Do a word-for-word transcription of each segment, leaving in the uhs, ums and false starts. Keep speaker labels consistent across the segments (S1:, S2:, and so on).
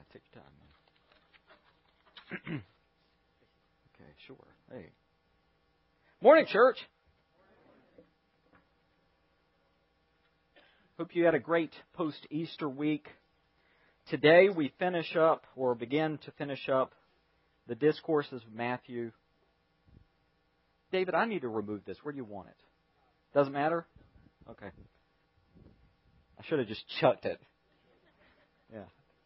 S1: take your time. Okay, sure. Hey. Morning, church. Hope you had a great post-Easter week. Today we finish up, or begin to finish up, the discourses of Matthew. David, I need to remove this. Where do you want it? Doesn't matter? Okay. I should have just chucked it. Yeah.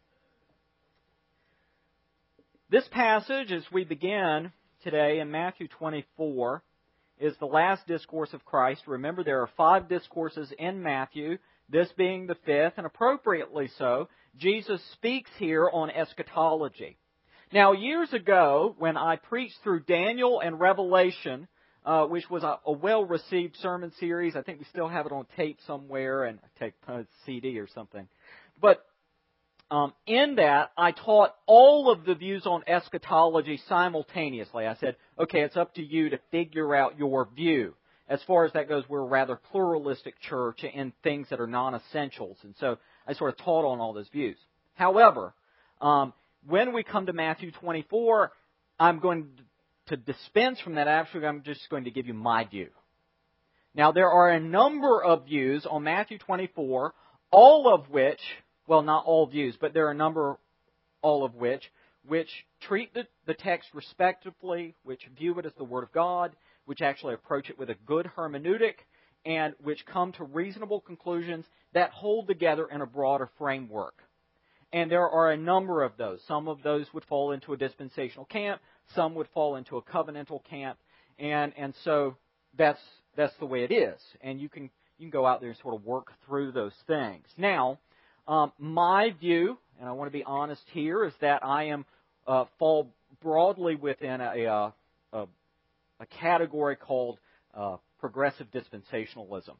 S1: This passage, as we begin today in Matthew twenty-four, is the last discourse of Christ. Remember, there are five discourses in Matthew, this being the fifth, and appropriately so. Jesus speaks here on eschatology. Now, years ago, when I preached through Daniel and Revelation, uh, which was a, a well-received sermon series, I think we still have it on tape somewhere, and tape, uh, C D or something. But um, in that, I taught all of the views on eschatology simultaneously. I said, okay, it's up to you to figure out your view. As far as that goes, we're a rather pluralistic church in things that are non-essentials. And so I sort of taught on all those views. However, um, when we come to Matthew twenty-four, I'm going to dispense from that. Actually, I'm just going to give you my view. Now, there are a number of views on Matthew twenty-four, all of which, well, not all views, but there are a number, all of which, which treat the, the text respectably, which view it as the Word of God, which actually approach it with a good hermeneutic, and which come to reasonable conclusions that hold together in a broader framework. And there are a number of those. Some of those would fall into a dispensational camp. Some would fall into a covenantal camp. And and so that's that's the way it is. And you can you can go out there and sort of work through those things. Now, um, my view, and I want to be honest here, is that I am uh, fall broadly within a, a, a, a category called uh, progressive dispensationalism,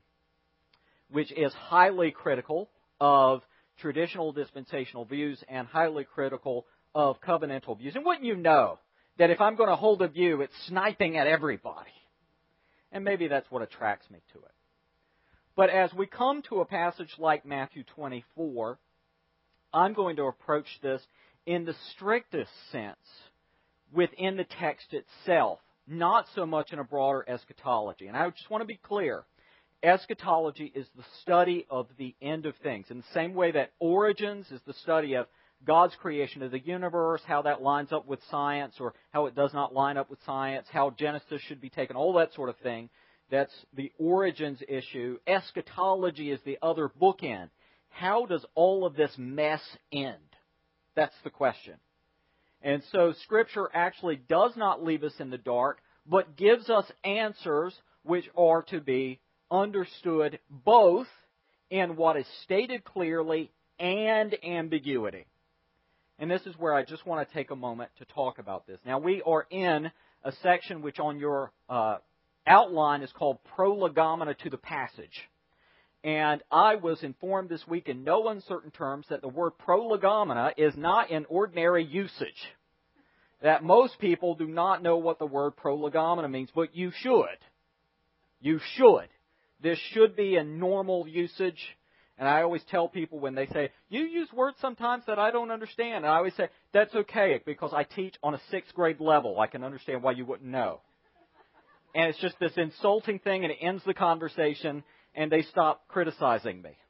S1: which is highly critical of traditional dispensational views and highly critical of covenantal views. And wouldn't you know that if I'm going to hold a view, it's sniping at everybody? And maybe that's what attracts me to it. But as we come to a passage like Matthew twenty-four, I'm going to approach this in the strictest sense within the text itself, not so much in a broader eschatology. And I just want to be clear. Eschatology is the study of the end of things. In the same way that Origins is the study of God's creation of the universe, how that lines up with science or how it does not line up with science, how Genesis should be taken, all that sort of thing. That's the Origins issue. Eschatology is the other bookend. How does all of this mess end? That's the question. And so Scripture actually does not leave us in the dark, but gives us answers which are to be understood both in what is stated clearly and ambiguity. And this is where I just want to take a moment to talk about this. Now, we are in a section which on your uh, outline is called Prolegomena to the Passage. And I was informed this week in no uncertain terms that the word prolegomena is not in ordinary usage. That most people do not know what the word prolegomena means, but you should. You should. This should be in normal usage. And I always tell people when they say, you use words sometimes that I don't understand. And I always say, that's okay, because I teach on a sixth grade level. I can understand why you wouldn't know. And it's just this insulting thing, and it ends the conversation, and they stop criticizing me.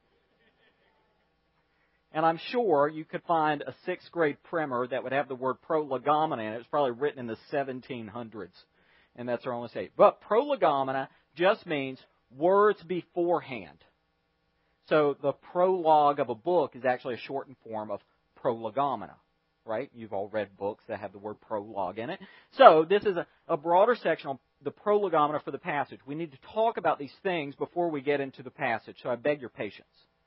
S1: And I'm sure you could find a sixth grade primer that would have the word prolegomena in it. It's probably written in the seventeen hundreds. And that's our only state. But prolegomena just means words beforehand. So the prologue of a book is actually a shortened form of prolegomena, right? You've all read books that have the word prologue in it. So this is a, a broader section on the prolegomena for the passage. We need to talk about these things before we get into the passage, so I beg your patience.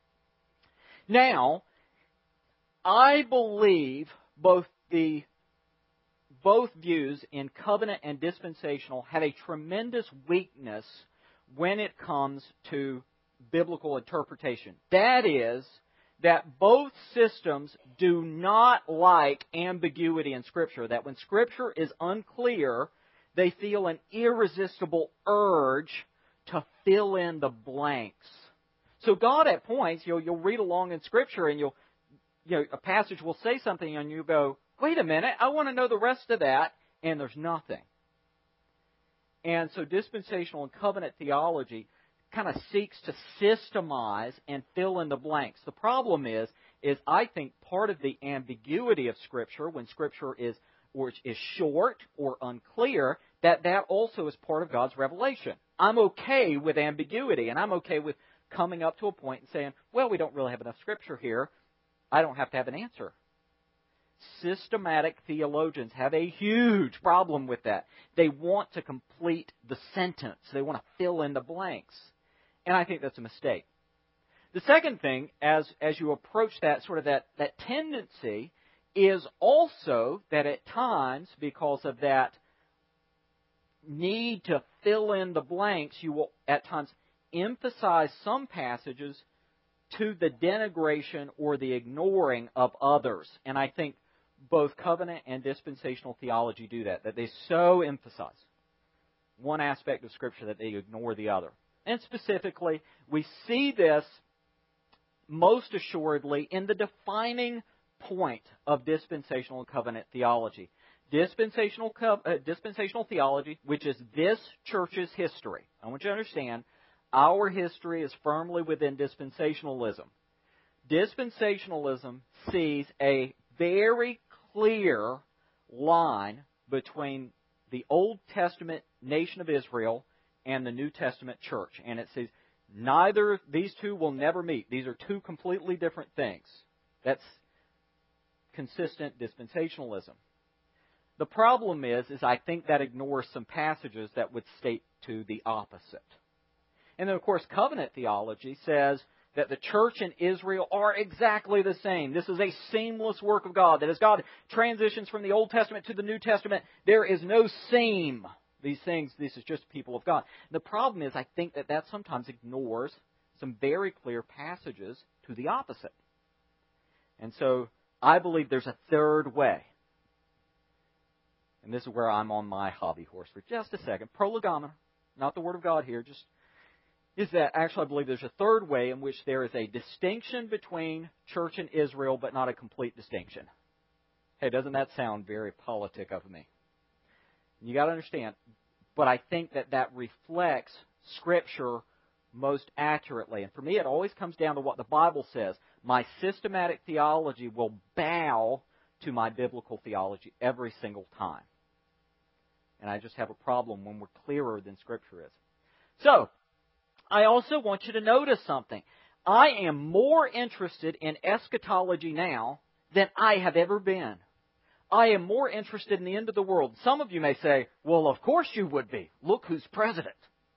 S1: Now, I believe both the both views in covenant and dispensational have a tremendous weakness when it comes to biblical interpretation. That is, that both systems do not like ambiguity in Scripture. That when Scripture is unclear, they feel an irresistible urge to fill in the blanks. So God at points, you'll, you'll read along in Scripture and you'll you know, a passage will say something and you go, wait a minute, I want to know the rest of that, and there's nothing. And so dispensational and covenant theology kind of seeks to systemize and fill in the blanks. The problem is, is I think part of the ambiguity of Scripture, when Scripture is or is short or unclear, that that also is part of God's revelation. I'm okay with ambiguity, and I'm okay with coming up to a point and saying, well, we don't really have enough Scripture here. I don't have to have an answer. Systematic theologians have a huge problem with that. They want to complete the sentence. They want to fill in the blanks. And I think that's a mistake. The second thing, as, as you approach that sort of that, that tendency, is also that at times, because of that need to fill in the blanks, you will at times emphasize some passages to the denigration or the ignoring of others. And I think both covenant and dispensational theology do that, that they so emphasize one aspect of Scripture that they ignore the other. And specifically, we see this most assuredly in the defining point of dispensational and covenant theology. Dispensational, uh, dispensational theology, which is this church's history. I want you to understand, our history is firmly within dispensationalism. Dispensationalism sees a very clear line between the Old Testament nation of Israel and the New Testament church. And it says neither, these two will never meet. These are two completely different things. That's consistent dispensationalism. The problem is, is I think that ignores some passages that would state to the opposite. And then, of course, covenant theology says that the church and Israel are exactly the same. This is a seamless work of God. That as God transitions from the Old Testament to the New Testament, there is no seam. These things, this is just people of God. The problem is, I think that that sometimes ignores some very clear passages to the opposite. And so, I believe there's a third way. And this is where I'm on my hobby horse for just a second. Prolegomena, not the Word of God here, just is that actually I believe there's a third way in which there is a distinction between church and Israel, but not a complete distinction. Hey, doesn't that sound very politic of me? You got to understand, but I think that that reflects Scripture most accurately. And for me, it always comes down to what the Bible says. My systematic theology will bow to my biblical theology every single time. And I just have a problem when we're clearer than Scripture is. So, I also want you to notice something. I am more interested in eschatology now than I have ever been. I am more interested in the end of the world. Some of you may say, well, of course you would be. Look who's president.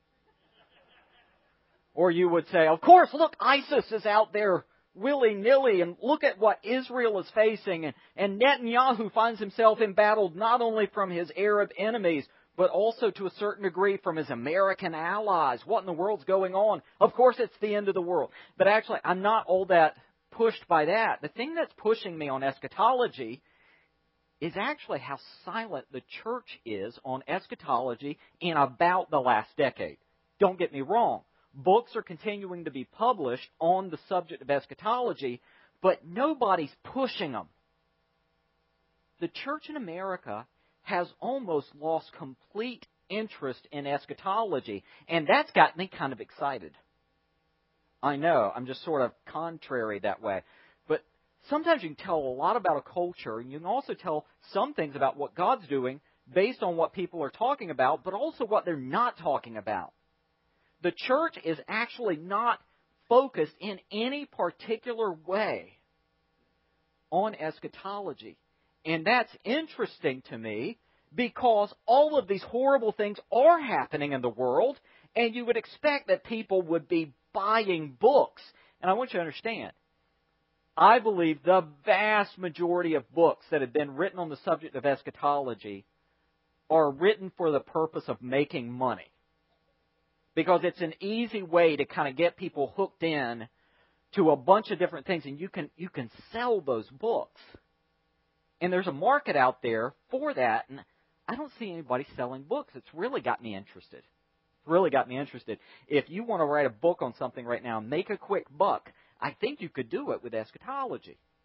S1: Or you would say, of course, look, ISIS is out there willy-nilly, and look at what Israel is facing. And, and Netanyahu finds himself embattled not only from his Arab enemies, but also to a certain degree from his American allies. What in the world's going on? Of course it's the end of the world. But actually, I'm not all that pushed by that. The thing that's pushing me on eschatology is actually how silent the church is on eschatology in about the last decade. Don't get me wrong. Books are continuing to be published on the subject of eschatology, but nobody's pushing them. The church in America has almost lost complete interest in eschatology, and that's got me kind of excited. I know, I'm just sort of contrary that way. But sometimes you can tell a lot about a culture, and you can also tell some things about what God's doing based on what people are talking about, but also what they're not talking about. The church is actually not focused in any particular way on eschatology. And that's interesting to me because all of these horrible things are happening in the world, and you would expect that people would be buying books. And I want you to understand, I believe the vast majority of books that have been written on the subject of eschatology are written for the purpose of making money. Because it's an easy way to kind of get people hooked in to a bunch of different things, and you can you can sell those books. And there's a market out there for that, and I don't see anybody selling books. It's really got me interested. It's really got me interested. If you want to write a book on something right now and make a quick buck, I think you could do it with eschatology.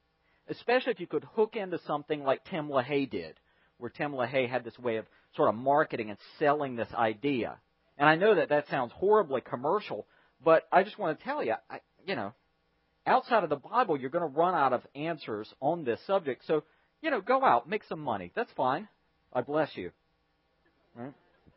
S1: especially if you could hook into something like Tim LaHaye did, where Tim LaHaye had this way of sort of marketing and selling this idea. And I know that that sounds horribly commercial, but I just want to tell you, I, you know, outside of the Bible, you're going to run out of answers on this subject. So, you know, go out, make some money. That's fine. I bless you. Right?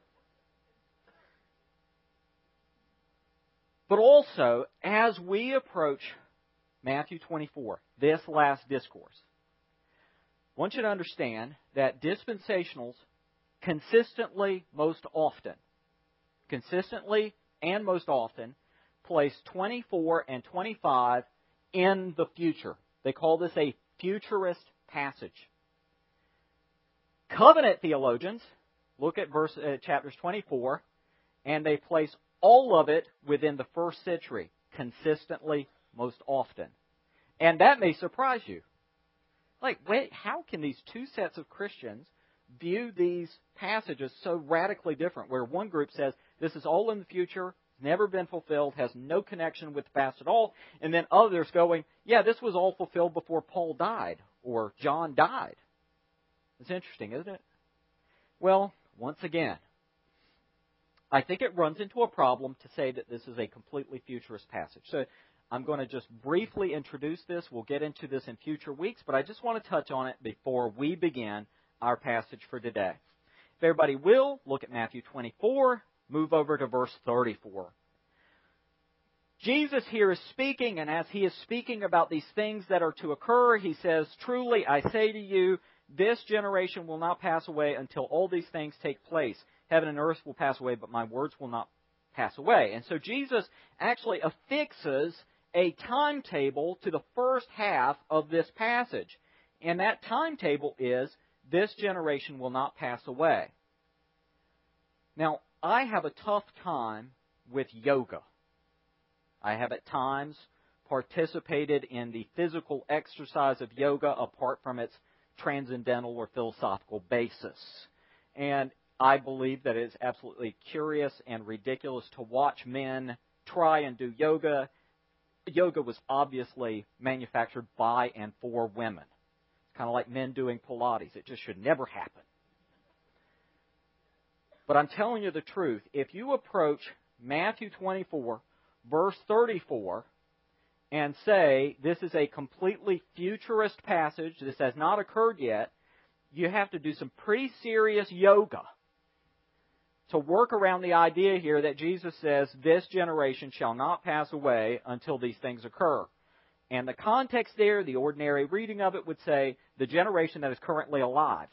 S1: But also, as we approach Matthew twenty-four, this last discourse, I want you to understand that dispensationals consistently, most often, consistently and most often, place twenty-four and twenty-five in the future. They call this a futurist passage. Covenant theologians look at verse uh, chapters twenty-four, and they place all of it within the first century, consistently, most often. And that may surprise you. Like, wait, how can these two sets of Christians view these passages so radically different, where one group says this is all in the future, never been fulfilled, has no connection with the past at all, and then others going, yeah, this was all fulfilled before Paul died or John died. It's interesting, isn't it? Well, once again, I think it runs into a problem to say that this is a completely futurist passage. So I'm going to just briefly introduce this. We'll get into this in future weeks, but I just want to touch on it before we begin our passage for today. If everybody will, look at Matthew twenty-four, move over to verse thirty-four. Jesus here is speaking, and as he is speaking about these things that are to occur, he says, "Truly I say to you, this generation will not pass away until all these things take place. Heaven and earth will pass away, but my words will not pass away." And so Jesus actually affixes a timetable to the first half of this passage. And that timetable is, this generation will not pass away. Now, I have a tough time with yoga. I have at times participated in the physical exercise of yoga apart from its transcendental or philosophical basis. And I believe that it is absolutely curious and ridiculous to watch men try and do yoga. Yoga was obviously manufactured by and for women. It's kind of like men doing Pilates. It just should never happen. But I'm telling you the truth. If you approach Matthew twenty-four, verse thirty-four, and say this is a completely futurist passage, this has not occurred yet, you have to do some pretty serious yoga to work around the idea here that Jesus says, this generation shall not pass away until these things occur. And the context there, the ordinary reading of it would say, the generation that is currently alive.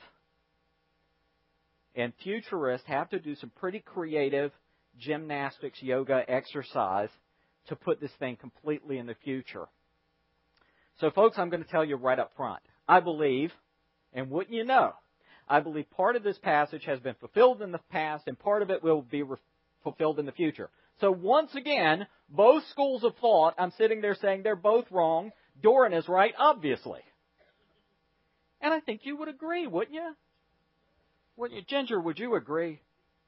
S1: And futurists have to do some pretty creative gymnastics, yoga exercise to put this thing completely in the future. So folks, I'm going to tell you right up front. I believe, and wouldn't you know, I believe part of this passage has been fulfilled in the past and part of it will be re- fulfilled in the future. So once again, both schools of thought, I'm sitting there saying they're both wrong. Doran is right, obviously. And I think you would agree, wouldn't you? Wouldn't you? Ginger, would you agree?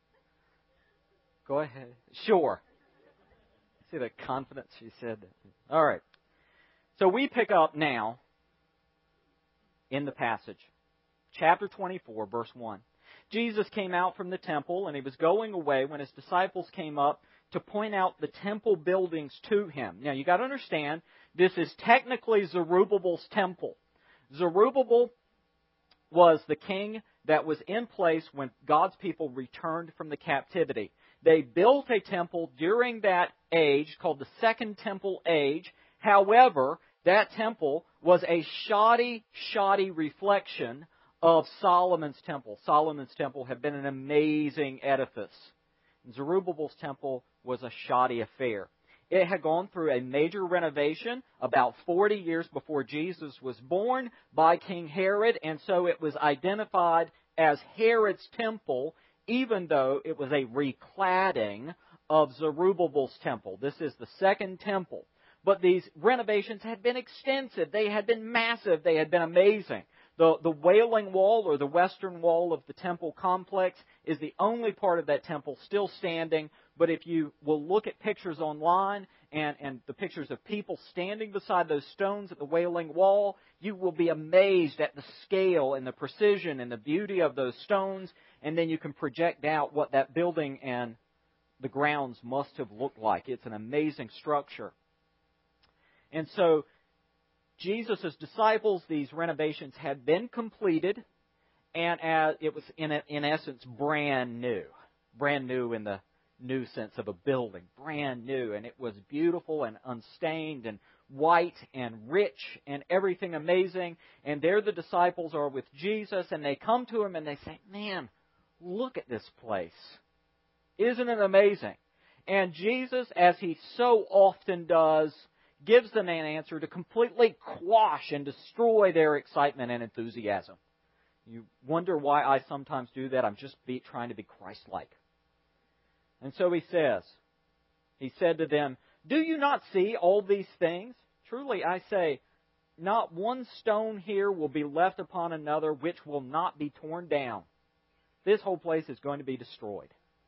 S1: Go ahead. Sure. See the confidence she said that. All right. So we pick up now in the passage. Chapter twenty-four, verse one. Jesus came out from the temple, and he was going away when his disciples came up to point out the temple buildings to him. Now, you got to understand, this is technically Zerubbabel's temple. Zerubbabel was the king that was in place when God's people returned from the captivity. They built a temple during that age called the Second Temple Age. However, that temple was a shoddy, shoddy reflection of Solomon's temple. Solomon's temple had been an amazing edifice. Zerubbabel's temple was a shoddy affair. It had gone through a major renovation about forty years before Jesus was born by King Herod, and so it was identified as Herod's temple, even though it was a recladding of Zerubbabel's temple. This is the second temple. But these renovations had been extensive. They had been massive. They had been amazing. The, the Wailing Wall, or the western wall of the temple complex, is the only part of that temple still standing, but if you will look at pictures online and, and the pictures of people standing beside those stones at the Wailing Wall, you will be amazed at the scale and the precision and the beauty of those stones, and then you can project out what that building and the grounds must have looked like. It's an amazing structure. And so, Jesus' disciples, these renovations had been completed, and as it was, in, in essence, brand new. Brand new in the new sense of a building. Brand new. And it was beautiful and unstained and white and rich and everything amazing. And there the disciples are with Jesus, and they come to Him and they say, man, look at this place. Isn't it amazing? And Jesus, as He so often does, gives them an answer to completely quash and destroy their excitement and enthusiasm. You wonder why I sometimes do that. I'm just be, trying to be Christ-like. And so He says, He said to them, do you not see all these things? Truly I say, not one stone here will be left upon another which will not be torn down. This whole place is going to be destroyed.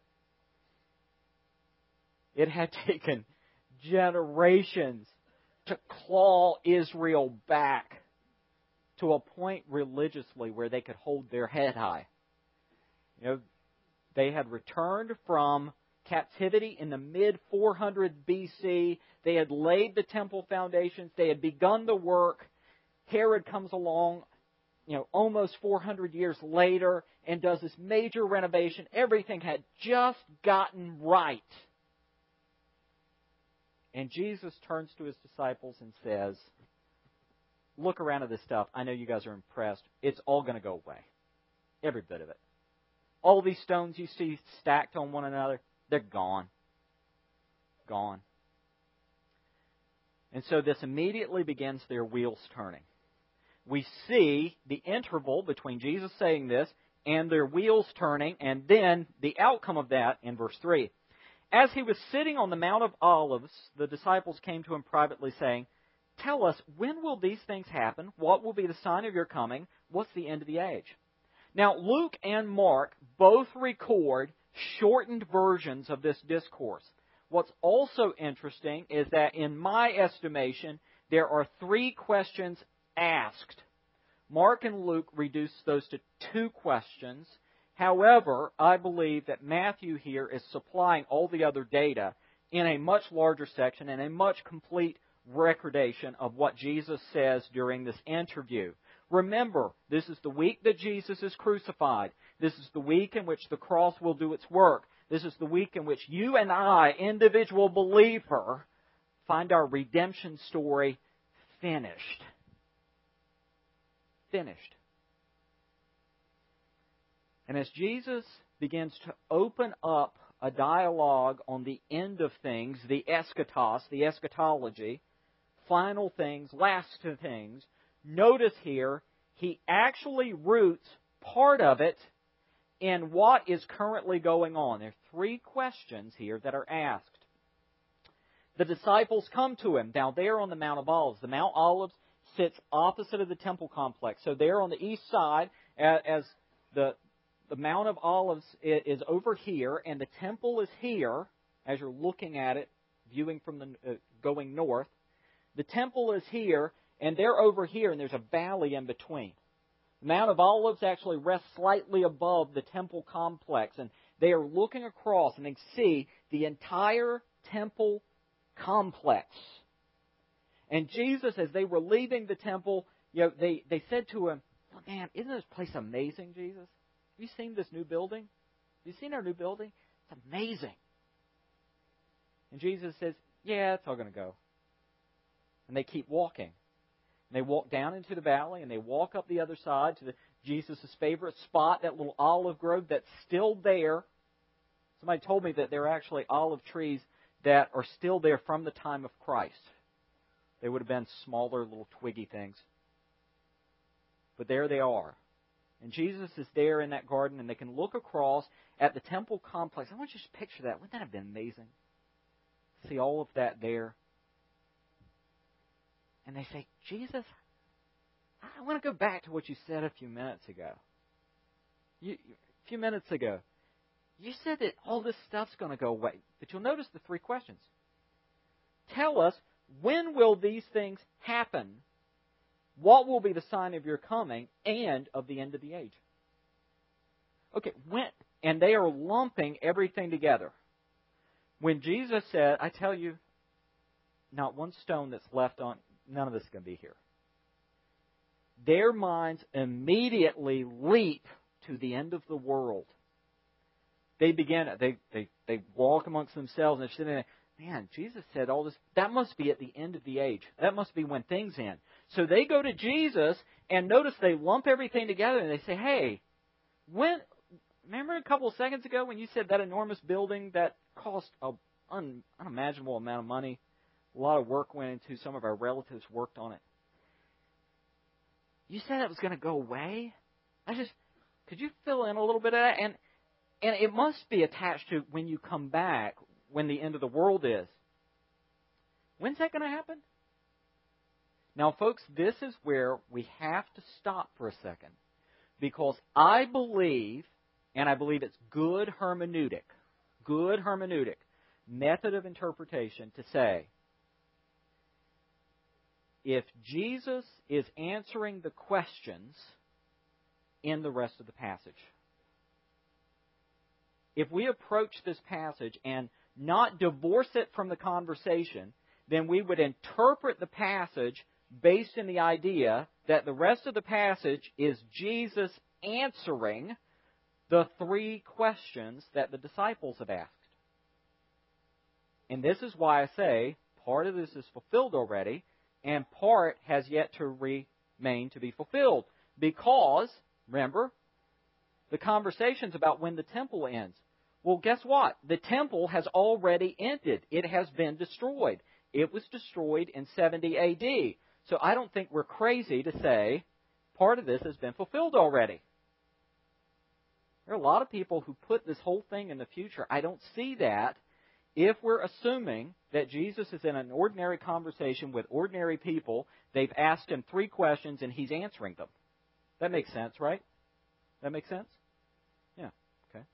S1: It had taken generations to claw Israel back to a point religiously where they could hold their head high. You know, they had returned from captivity in the mid four hundred B C. They had laid the temple foundations. They had begun the work. Herod comes along, you know, almost four hundred years later and does this major renovation. Everything had just gotten right. And Jesus turns to His disciples and says, look around at this stuff. I know you guys are impressed. It's all going to go away. Every bit of it. All these stones you see stacked on one another, they're gone. Gone. And so this immediately begins their wheels turning. We see the interval between Jesus saying this and their wheels turning, and then the outcome of that in verse three. As He was sitting on the Mount of Olives, the disciples came to Him privately saying, tell us, when will these things happen? What will be the sign of your coming? What's the end of the age? Now, Luke and Mark both record shortened versions of this discourse. What's also interesting is that, in my estimation, there are three questions asked. Mark and Luke reduce those to two questions. However, I believe that Matthew here is supplying all the other data in a much larger section and a much complete recordation of what Jesus says during this interview. Remember, this is the week that Jesus is crucified. This is the week in which the cross will do its work. This is the week in which you and I, individual believer, find our redemption story finished. Finished. And as Jesus begins to open up a dialogue on the end of things, the eschatos, the eschatology, final things, last things, notice here, He actually roots part of it in what is currently going on. There are three questions here that are asked. The disciples come to Him. Now, they're on the Mount of Olives. The Mount Olives sits opposite of the temple complex. So they're on the east side, as the The Mount of Olives is over here, and the temple is here, as you're looking at it, viewing from the uh, going north. The temple is here, and they're over here, and there's a valley in between. The Mount of Olives actually rests slightly above the temple complex, and they are looking across, and they see the entire temple complex. And Jesus, as they were leaving the temple, you know, they, they said to Him, oh, man, isn't this place amazing, Jesus? Have you seen this new building? Have you seen our new building? It's amazing. And Jesus says, yeah, it's all going to go. And they keep walking. And they walk down into the valley, and they walk up the other side to the, Jesus' favorite spot, that little olive grove that's still there. Somebody told me that there are actually olive trees that are still there from the time of Christ. They would have been smaller, little twiggy things. But there they are. And Jesus is there in that garden, and they can look across at the temple complex. I want you to just picture that. Wouldn't that have been amazing? See all of that there. And they say, Jesus, I want to go back to what you said a few minutes ago. You, a few minutes ago, you said that all this stuff's going to go away. But you'll notice the three questions. Tell us, when will these things happen? What will be the sign of your coming and of the end of the age? Okay, when, and they are lumping everything together. When Jesus said, I tell you, not one stone that's left on, none of this is going to be here. Their minds immediately leap to the end of the world. They begin, they, they, they walk amongst themselves and they're sitting there, man, Jesus said all this, that must be at the end of the age. That must be when things end. So they go to Jesus and notice they lump everything together and they say, hey, when, remember a couple of seconds ago when you said that enormous building that cost an un, unimaginable amount of money, a lot of work went into, some of our relatives worked on it. You said it was going to go away? I just, could you fill in a little bit of that? And and it must be attached to when you come back, when the end of the world is. When's that going to happen? Now, folks, this is where we have to stop for a second. Because I believe, and I believe it's good hermeneutic, good hermeneutic, method of interpretation to say, if Jesus is answering the questions in the rest of the passage, if we approach this passage and not divorce it from the conversation, then we would interpret the passage based in the idea that the rest of the passage is Jesus answering the three questions that the disciples have asked. And this is why I say part of this is fulfilled already, and part has yet to remain to be fulfilled. Because, remember, the conversation's about when the temple ends. Well, guess what? The temple has already ended. It has been destroyed. It was destroyed in seventy A D. So I don't think we're crazy to say part of this has been fulfilled already. There are a lot of people who put this whole thing in the future. I don't see that if we're assuming that Jesus is in an ordinary conversation with ordinary people. They've asked him three questions and he's answering them. That makes sense, right? That makes sense? Yeah, okay.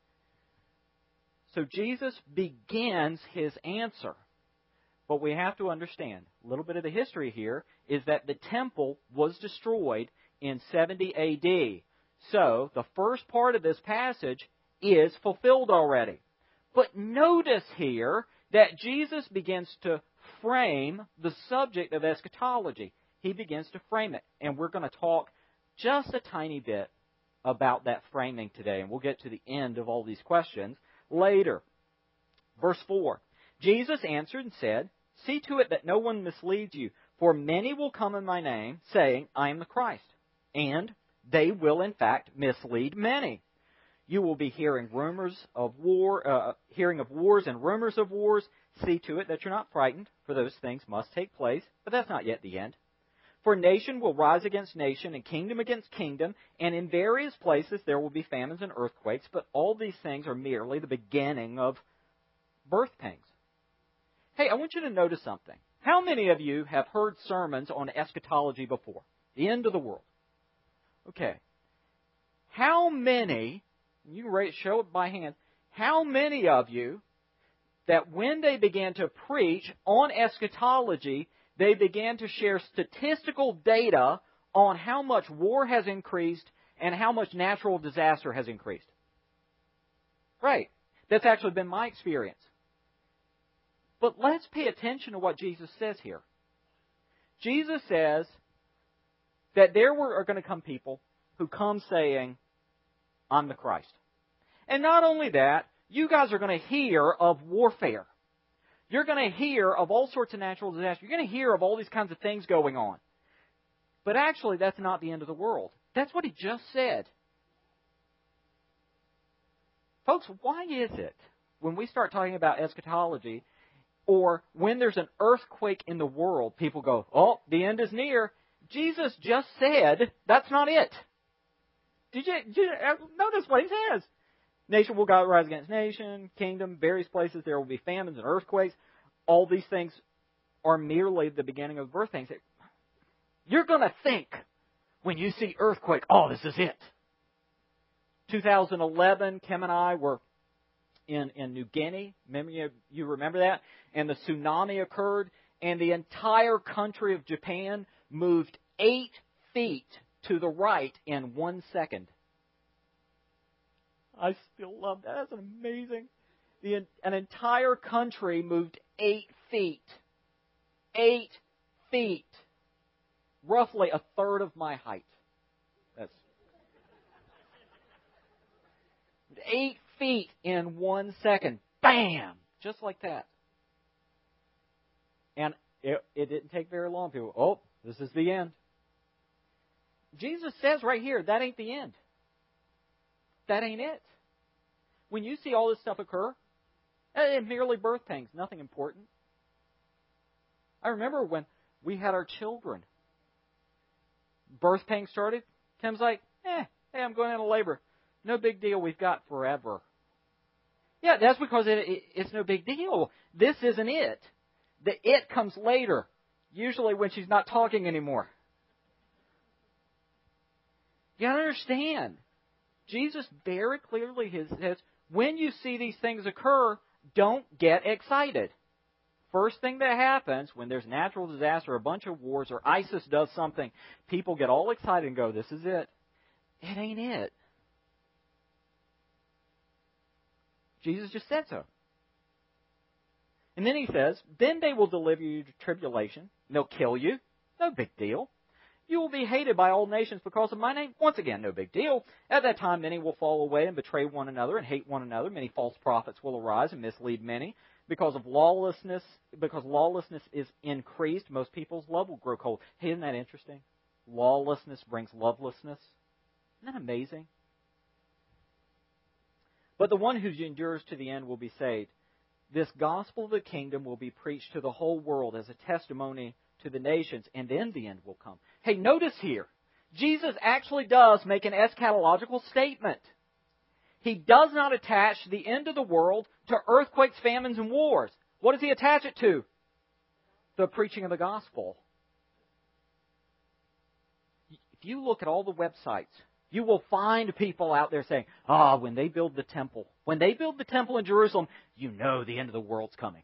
S1: So Jesus begins his answer. But we have to understand, a little bit of the history here is that the temple was destroyed in seventy A D. So the first part of this passage is fulfilled already. But notice here that Jesus begins to frame the subject of eschatology. He begins to frame it. And we're going to talk just a tiny bit about that framing today. And we'll get to the end of all these questions later. Verse four. Jesus answered and said, see to it that no one misleads you, for many will come in my name, saying, I am the Christ. And they will, in fact, mislead many. You will be hearing rumors of war, uh, hearing of wars and rumors of wars. See to it that you're not frightened, for those things must take place, but that's not yet the end. For nation will rise against nation, and kingdom against kingdom, and in various places there will be famines and earthquakes, but all these things are merely the beginning of birth pangs. Hey, I want you to notice something. How many of you have heard sermons on eschatology before? The end of the world. Okay. How many, you can rate, show it by hand, how many of you that when they began to preach on eschatology, they began to share statistical data on how much war has increased and how much natural disaster has increased? Right. That's actually been my experience. But let's pay attention to what Jesus says here. Jesus says that there are going to come people who come saying, I'm the Christ. And not only that, you guys are going to hear of warfare. You're going to hear of all sorts of natural disasters. You're going to hear of all these kinds of things going on. But actually, that's not the end of the world. That's what he just said. Folks, why is it when we start talking about eschatology, or when there's an earthquake in the world, people go, oh, the end is near. Jesus just said that's not it. Did you, did you notice what he says? Nation will rise against nation, kingdom, various places there will be famines and earthquakes. All these things are merely the beginning of birth pangs. You're going to think when you see earthquake, oh, this is it. two thousand eleven, Kim and I were in, in New Guinea. Remember, you, you remember that? And the tsunami occurred, and the entire country of Japan moved eight feet to the right in one second. I still love that. That's amazing. The, an entire country moved eight feet. Eight feet. Roughly a third of my height. That's eight feet in one second. Bam! Just like that. And it, it didn't take very long. People, oh, this is the end. Jesus says right here, that ain't the end. That ain't it. When you see all this stuff occur, it's merely birth pangs, nothing important. I remember when we had our children. Birth pangs started. Tim's like, eh, hey, I'm going into labor. No big deal, we've got forever. Yeah, that's because it, it, it's no big deal. This isn't it. The it comes later, usually when she's not talking anymore. You got to understand, Jesus very clearly says, when you see these things occur, don't get excited. First thing that happens when there's natural disaster, a bunch of wars, or ISIS does something, people get all excited and go, this is it. It ain't it. Jesus just said so. And then he says, then they will deliver you to tribulation. They'll kill you. No big deal. You will be hated by all nations because of my name. Once again, no big deal. At that time, many will fall away and betray one another and hate one another. Many false prophets will arise and mislead many. Because of lawlessness, because lawlessness is increased, most people's love will grow cold. Hey, isn't that interesting? Lawlessness brings lovelessness. Isn't that amazing? But the one who endures to the end will be saved. This gospel of the kingdom will be preached to the whole world as a testimony to the nations, and then the end will come. Hey, notice here, Jesus actually does make an eschatological statement. He does not attach the end of the world to earthquakes, famines, and wars. What does he attach it to? The preaching of the gospel. If you look at all the websites, you will find people out there saying, ah, oh, when they build the temple, when they build the temple in Jerusalem, you know the end of the world's coming.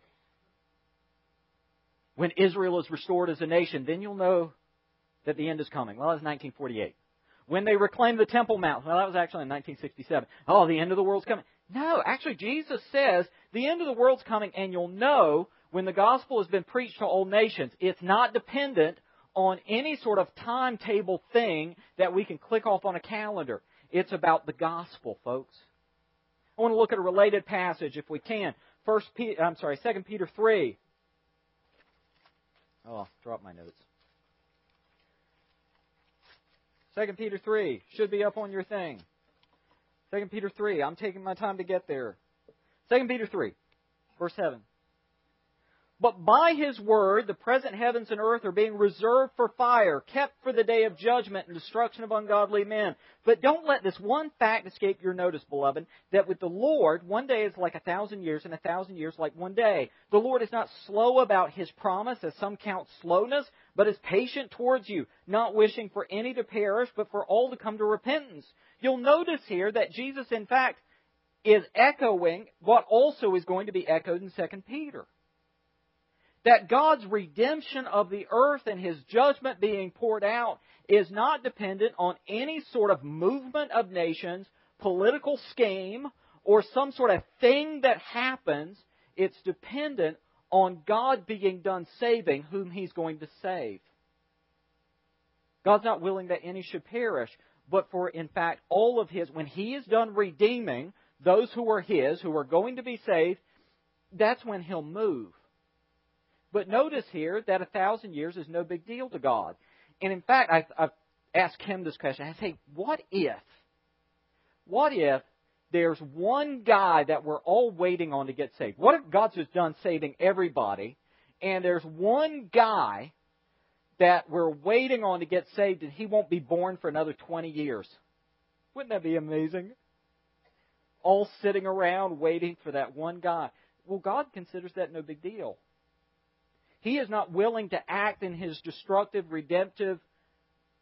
S1: When Israel is restored as a nation, then you'll know that the end is coming. Well, that's nineteen forty-eight. When they reclaimed the Temple Mount, well, that was actually in nineteen sixty-seven. Oh, the end of the world's coming. No, actually, Jesus says the end of the world's coming, and you'll know when the gospel has been preached to all nations. It's not dependent on any sort of timetable thing that we can click off on a calendar. It's about the gospel, folks. I want to look at a related passage, if we can. First, Peter, I'm sorry, Second Peter three. Oh, I dropped my notes. Second Peter three should be up on your thing. Second Peter three. I'm taking my time to get there. Second Peter three, verse seven. But by His word, the present heavens and earth are being reserved for fire, kept for the day of judgment and destruction of ungodly men. But don't let this one fact escape your notice, beloved, that with the Lord, one day is like a thousand years, and a thousand years like one day. The Lord is not slow about His promise, as some count slowness, but is patient towards you, not wishing for any to perish, but for all to come to repentance. You'll notice here that Jesus, in fact, is echoing what also is going to be echoed in Second Peter. That God's redemption of the earth and His judgment being poured out is not dependent on any sort of movement of nations, political scheme, or some sort of thing that happens. It's dependent on God being done saving whom He's going to save. God's not willing that any should perish, but for, in fact, all of His, when He is done redeeming those who are His, who are going to be saved, that's when He'll move. But notice here that a thousand years is no big deal to God. And in fact, I've, I've asked him this question. I say, what if, what if there's one guy that we're all waiting on to get saved? What if God's just done saving everybody, and there's one guy that we're waiting on to get saved, and he won't be born for another twenty years? Wouldn't that be amazing? All sitting around waiting for that one guy. Well, God considers that no big deal. He is not willing to act in His destructive, redemptive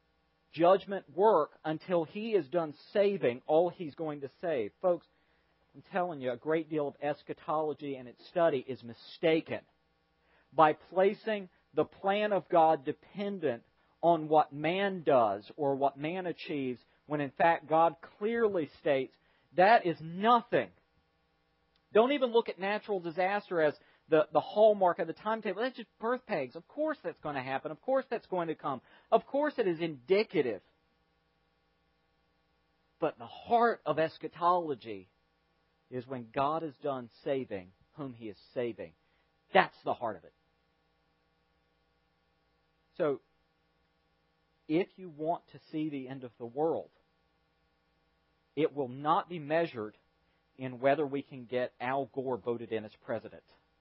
S1: judgment work until He is done saving all He's going to save. Folks, I'm telling you, a great deal of eschatology and its study is mistaken by placing the plan of God dependent on what man does or what man achieves, when in fact God clearly states that is nothing. Don't even look at natural disaster as the, the hallmark of the timetable. That's just birth pegs. Of course that's going to happen. Of course that's going to come. Of course it is indicative. But the heart of eschatology is when God is done saving whom He is saving. That's the heart of it. So, if you want to see the end of the world, it will not be measured in whether we can get Al Gore voted in as president.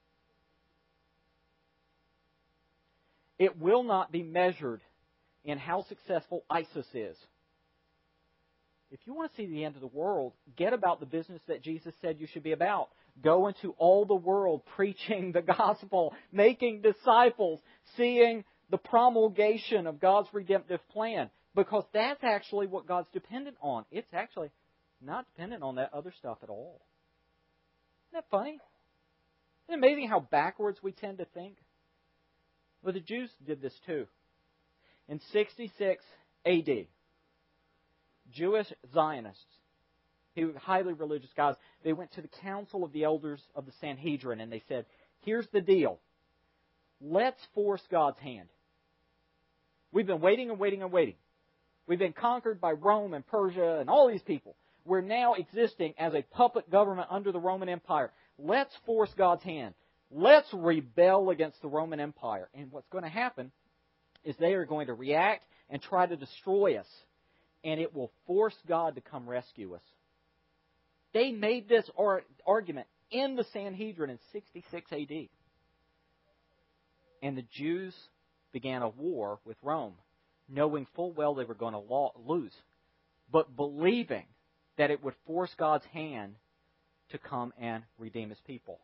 S1: It will not be measured in how successful ISIS is. If you want to see the end of the world, get about the business that Jesus said you should be about. Go into all the world preaching the gospel, making disciples, seeing the promulgation of God's redemptive plan. Because that's actually what God's dependent on. It's actually not dependent on that other stuff at all. Isn't that funny? Isn't it amazing how backwards we tend to think? Well, the Jews did this too. In sixty-six A D, Jewish Zionists, who were highly religious guys, they went to the council of the elders of the Sanhedrin and they said, here's the deal. Let's force God's hand. We've been waiting and waiting and waiting. We've been conquered by Rome and Persia and all these people. We're now existing as a puppet government under the Roman Empire. Let's force God's hand. Let's rebel against the Roman Empire. And what's going to happen is they are going to react and try to destroy us. And it will force God to come rescue us. They made this argument in the Sanhedrin in sixty-six A D. And the Jews began a war with Rome, knowing full well they were going to lose, but believing that it would force God's hand to come and redeem His people.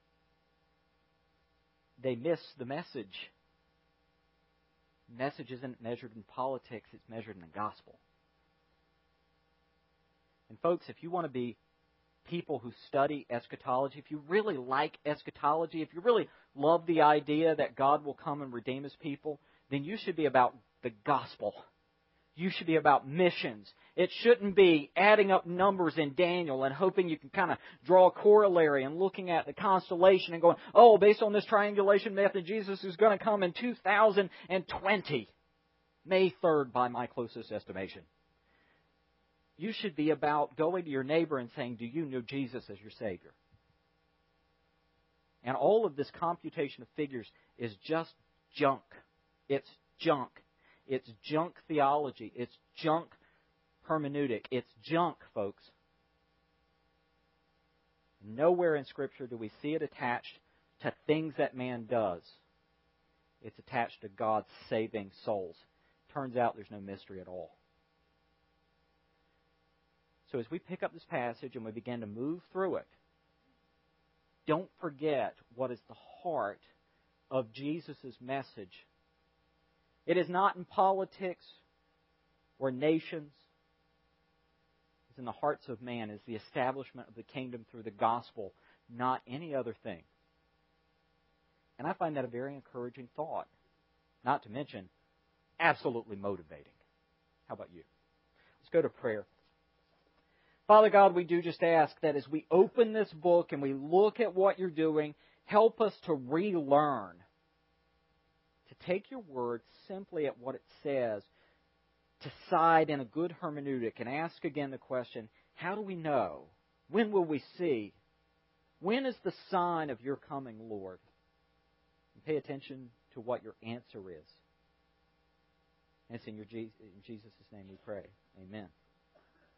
S1: They miss the message. The message isn't measured in politics, it's measured in the gospel. And folks, if you want to be people who study eschatology, if you really like eschatology, if you really love the idea that God will come and redeem His people, then you should be about the gospel. You should be about missions. It shouldn't be adding up numbers in Daniel and hoping you can kind of draw a corollary and looking at the constellation and going, oh, based on this triangulation method, Jesus is going to come in two thousand twenty, May third by my closest estimation. You should be about going to your neighbor and saying, do you know Jesus as your Savior? And all of this computation of figures is just junk. It's junk. It's junk theology. It's junk hermeneutic. It's junk, folks. Nowhere in Scripture do we see it attached to things that man does. It's attached to God's saving souls. Turns out there's no mystery at all. So as we pick up this passage and we begin to move through it, don't forget what is the heart of Jesus' message. It is not in politics or nations. It's in the hearts of man. It's the establishment of the kingdom through the gospel, not any other thing. And I find that a very encouraging thought. Not to mention, absolutely motivating. How about you? Let's go to prayer. Father God, we do just ask that as we open this book and we look at what you're doing, help us to relearn. To take your word simply at what it says, to side in a good hermeneutic and ask again the question, how do we know? When will we see? When is the sign of your coming, Lord? And pay attention to what your answer is. And it's in, your, in Jesus' name we pray. Amen.